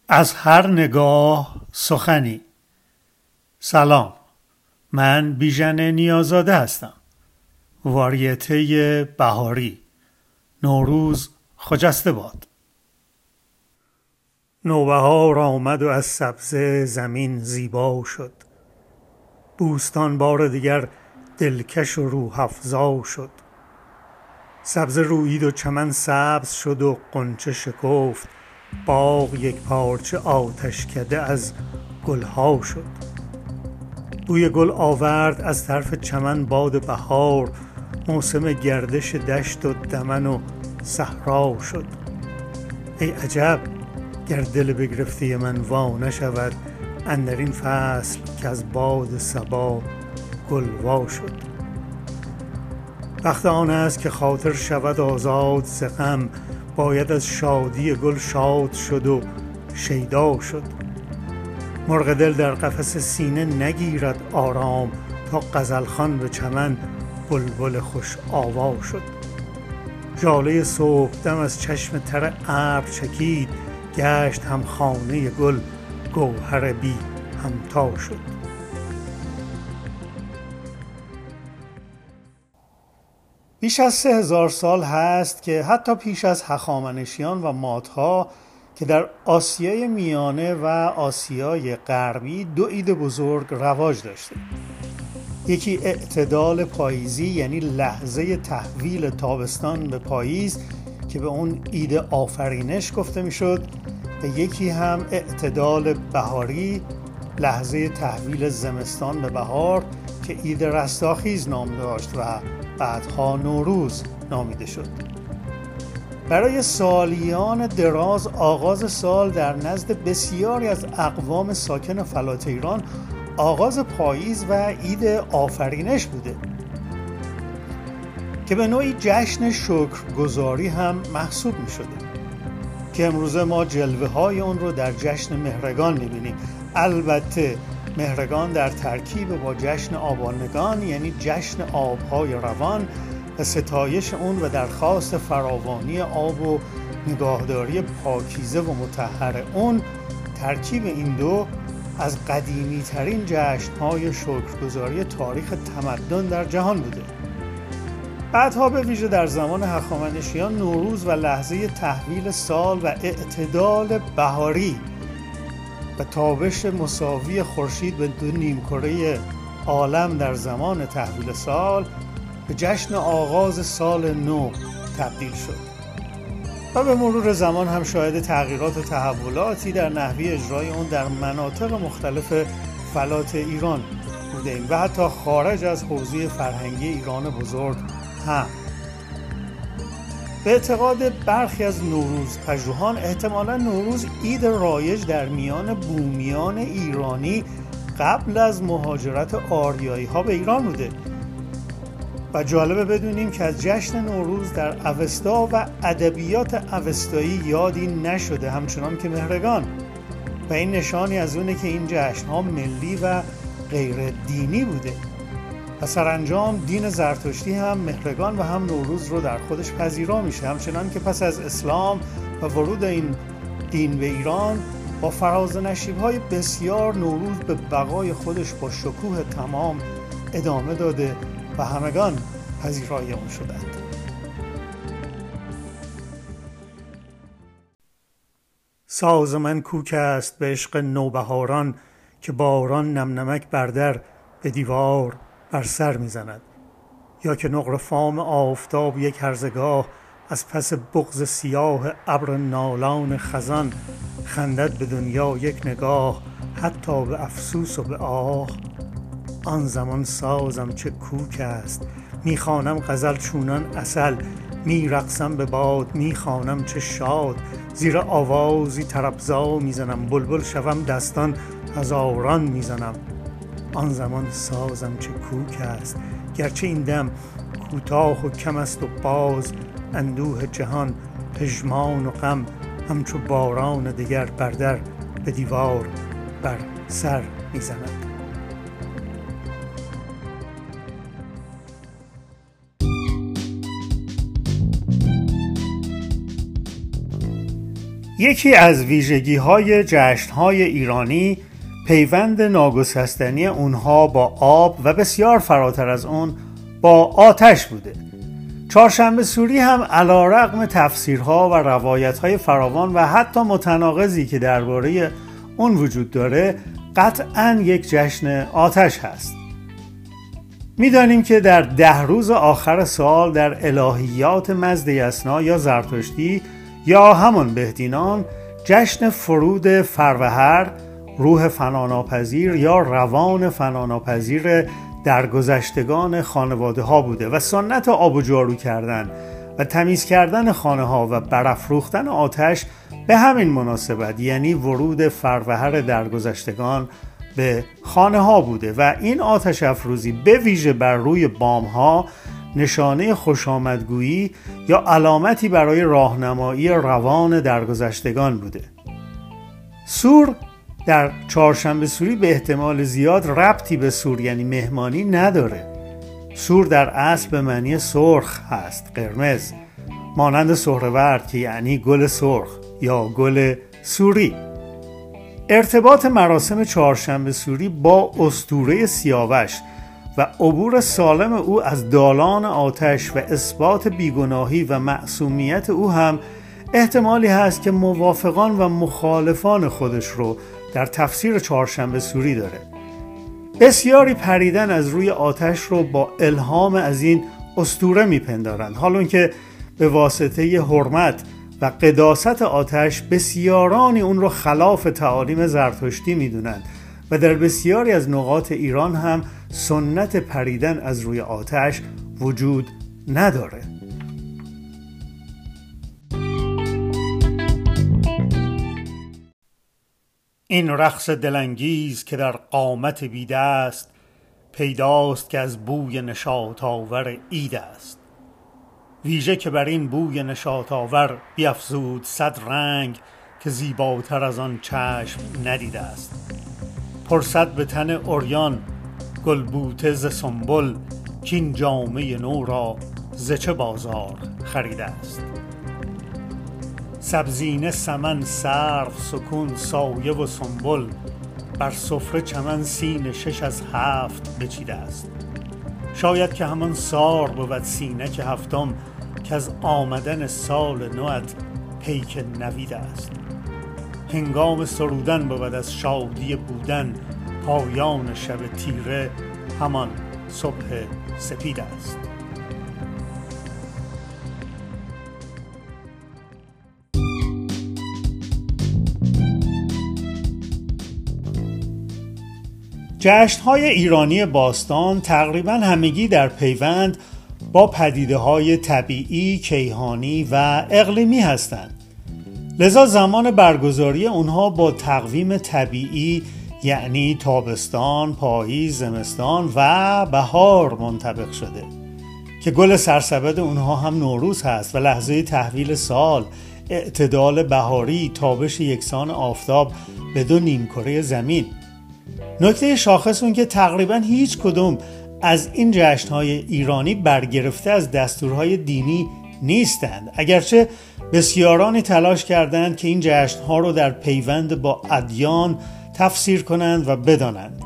از هر نگاه سخنی. سلام، من بیژن نیازاده هستم. واریته بهاری. نوروز خجسته باد. نوبهار آمد و از سبزه زمین زیبا شد. بوستان بار دیگر دلکش و روح افزا شد. سبزه رویید و چمن سبز شد و غنچه شکفت. باغ یک پارچه آتشکده از گلها شد. بوی گل آورد از طرف چمن باد بهار. موسم گردش دشت و دمن و صحرا شد. ای عجب گر دل بگرفته من وا نشود، اندر این فصل که از باد صبا گل وا شد. وقت آن است که خاطر شود آزاد ز غم، باید از شادی گل شاد شد و شیدا شد. مرغ دل در قفس سینه نگیرد آرام، تا غزلخوان به چمن بلبل خوش آوا شد. ژاله صبحدم از چشم تر ابر چکید، گشت هم خانه گل گوهر بی همتا شد. بیش از 3000 سال هست که حتی پیش از هخامنشیان و مادها که در آسیای میانه و آسیای غربی دو عید بزرگ رواج داشته. یکی اعتدال پاییزی، یعنی لحظه تحویل تابستان به پاییز که به اون عید آفرینش گفته میشد، و یکی هم اعتدال بهاری، لحظه تحویل زمستان به بهار که عید رستاخیز نام داشت و بعدها نوروز نامیده شد. برای سالیان دراز آغاز سال در نزد بسیاری از اقوام ساکن فلات ایران آغاز پاییز و عید آفرینش بوده که به نوعی جشن شکرگزاری هم محسوب می شده که امروزه ما جلوه های اون رو در جشن مهرگان می بینیم. البته مهرگان در ترکیب با جشن آبانگان، یعنی جشن آبهای روان و ستایش اون و درخواست فراوانی آب و نگاهداری پاکیزه و مطهر اون، ترکیب این دو از قدیمی ترین جشن‌های شکرگزاری تاریخ تمدن در جهان بوده. بعدها به ویژه در زمان هخامنشیان نوروز و لحظه تحویل سال و اعتدال بهاری و تابش مساوی خورشید به دو نیمکره عالم در زمان تحویل سال به جشن آغاز سال نو تبدیل شد و به مرور زمان هم شاهد تغییرات و تحولاتی در نحوه اجرای اون در مناطق مختلف فلات ایران بوده ایم و حتی خارج از حوزه فرهنگی ایران بزرگ هم. به اعتقاد برخی از نوروز پژوهان احتمالاً نوروز عید رایج در میان بومیان ایرانی قبل از مهاجرت آریایی ها به ایران بوده و جالبه بدونیم که از جشن نوروز در اوستا و ادبیات اوستایی یادی نشده، همچنان که مهرگان، و این نشانی از اونه که این جشن ها ملی و غیر دینی بوده و سرانجام دین زرتشتی هم مهرگان و هم نوروز رو در خودش پذیرا میشه، همچنان که پس از اسلام و ورود این دین به ایران با فراز و نشیب‌های بسیار نوروز به بقای خودش با شکوه تمام ادامه داده و همگان پذیرای اون شدند. ساز من کوک است به عشق نوبهاران، که باران نم نمک بر در به دیوار بر سر میزند. یا که نقره فام آفتاب یک هرزگاه، از پس بغض سیاه ابر نالان خزان، خندد به دنیا یک نگاه حتی به افسوس و به آه. آن زمان سازم چه کوک است، میخوانم غزل چونان عسل، میرقصم به باد میخوانم چه شاد، زیر آوازی طربزا میزنم، بلبل شوم دستان هزاران میزنم. آن زمان سازم چه کوک است، گرچه این دم کوتاه و کم است و باز اندوه جهان پژمان و غم، همچو باران دگر بر در به دیوار بر سر میزند. یکی از ویژگی‌های جشن‌های ایرانی پیوند ناگسستنی اونها با آب و بسیار فراتر از اون با آتش بوده. چهارشنبه سوری هم علی‌رغم تفسیرها و روایت‌های فراوان و حتی متناقضی که درباره اون وجود داره، قطعاً یک جشن آتش هست. می‌دانیم که در 10 روز آخر سال در الهیات مزد یسنا یا زرتشتی یا همون بهدینان جشن فرود فروهر، روح فناناپذیر یا روان فناناپذیر درگذشتگان خانواده ها بوده و سنت آب و جارو کردن و تمیز کردن خانه ها و برافروختن آتش به همین مناسبت، یعنی ورود فروهر درگذشتگان به خانه ها بوده و این آتش افروزی به ویژه بر روی بام ها نشانه خوشامدگویی یا علامتی برای راهنمایی روان درگذشتگان بوده. سور در چهارشنبه سوری به احتمال زیاد ربطی به سور یعنی مهمانی نداره. سور در اصل به معنی سرخ هست، قرمز، مانند سهرورد که یعنی گل سرخ یا گل سوری. ارتباط مراسم چهارشنبه سوری با اسطوره سیاوش و عبور سالم او از دالان آتش و اثبات بیگناهی و معصومیت او هم احتمالی هست که موافقان و مخالفان خودش رو در تفسیر چهارشنبه سوری داره. بسیاری پریدن از روی آتش رو با الهام از این اسطوره میپندارند، حالون که به واسطه حرمت و قداست آتش بسیارانی اون رو خلاف تعالیم زرتشتی میدونند و در بسیاری از نقاط ایران هم سنت پریدن از روی آتش وجود نداره. این رقص دلانگیز که در قامت بیدست، پیداست که از بوی نشاط آور عید است. ویژه که بر این بوی نشاط آور بیفزود 100 رنگ، که زیباتر از آن چشم ندیده است. پرسد به تن عریان گلبوته ز سنبل، کین جامه نو را ز چه بازار خریده است. سبزینه سمن سرو سکون سایه و سنبل، بر سفره چمن سین 6 از 7 بچیده است. شاید که همان سار بود سینه که هفتم، که از آمدن سال نوت پیک نوید است. هنگام سرودن بود از شادی بودن، پایان شب تیره همان صبح سپید است. جشن‌های ایرانی باستان تقریباً همگی در پیوند با پدیده‌های طبیعی، کیهانی و اقلیمی هستند. لذا زمان برگزاری اونها با تقویم طبیعی یعنی تابستان، پاییز، زمستان و بهار منطبق شده که گل سرسبد اونها هم نوروز هست و لحظه تحویل سال، اعتدال بهاری، تابش یکسان آفتاب به 2 نیمکره زمین. نکته شاخص اون که تقریبا هیچ کدوم از این جشن‌های ایرانی برگرفته از دستورهای دینی نیستند، اگرچه بسیارانی تلاش کردند که این جشن‌ها رو در پیوند با ادیان تفسیر کنند و بدانند.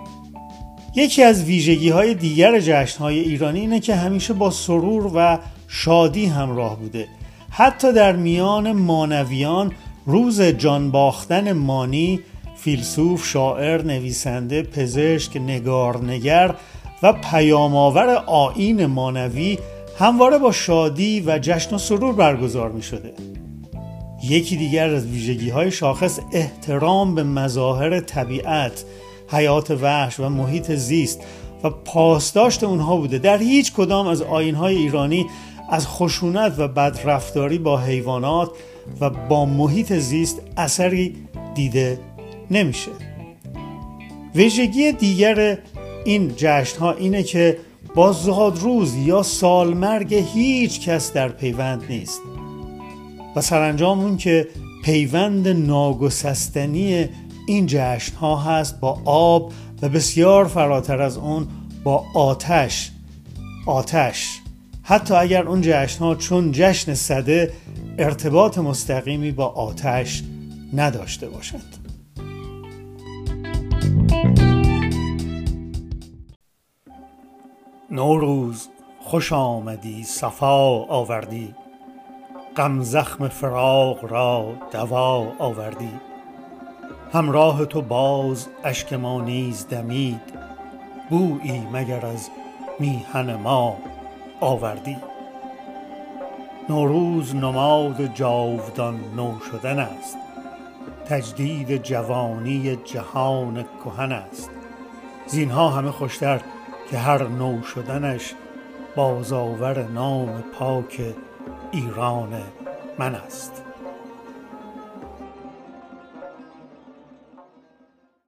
یکی از ویژگی‌های دیگر جشن‌های ایرانی اینه که همیشه با سرور و شادی همراه بوده. حتی در میان مانویان روز جان باختن مانی، فیلسوف، شاعر، نویسنده، پزشک، نگارنگر و پیام‌آور آیین مانوی همواره با شادی و جشن و سرور برگزار می شده. یکی دیگر از ویژگی‌های شاخص احترام به مظاهر طبیعت، حیات وحش و محیط زیست و پاسداشت اونها بوده. در هیچ کدام از آیین‌های ایرانی از خشونت و بدرفتاری با حیوانات و با محیط زیست اثری دیده نمیشه. ویژگی دیگر این جشن‌ها اینه که با زادروز یا سالمرگ هیچ کس در پیوند نیست و سرانجام اون که پیوند ناگسستنی این جشن‌ها هست با آب و بسیار فراتر از اون با آتش. حتی اگر اون جشن‌ها چون جشن سده ارتباط مستقیمی با آتش نداشته باشد. نوروز خوش آمدی، صفا آوردی، غم زخم فراق را دوا آوردی. همراه تو باز اشک ما نیز دمید، بویی مگر از میهن ما آوردی. نوروز نماد جاودان نو شدن است، تجدید جوانی جهان کهن است. زینها همه خوشتر که هر نو شدنش بازآور نام پاک ایران من است.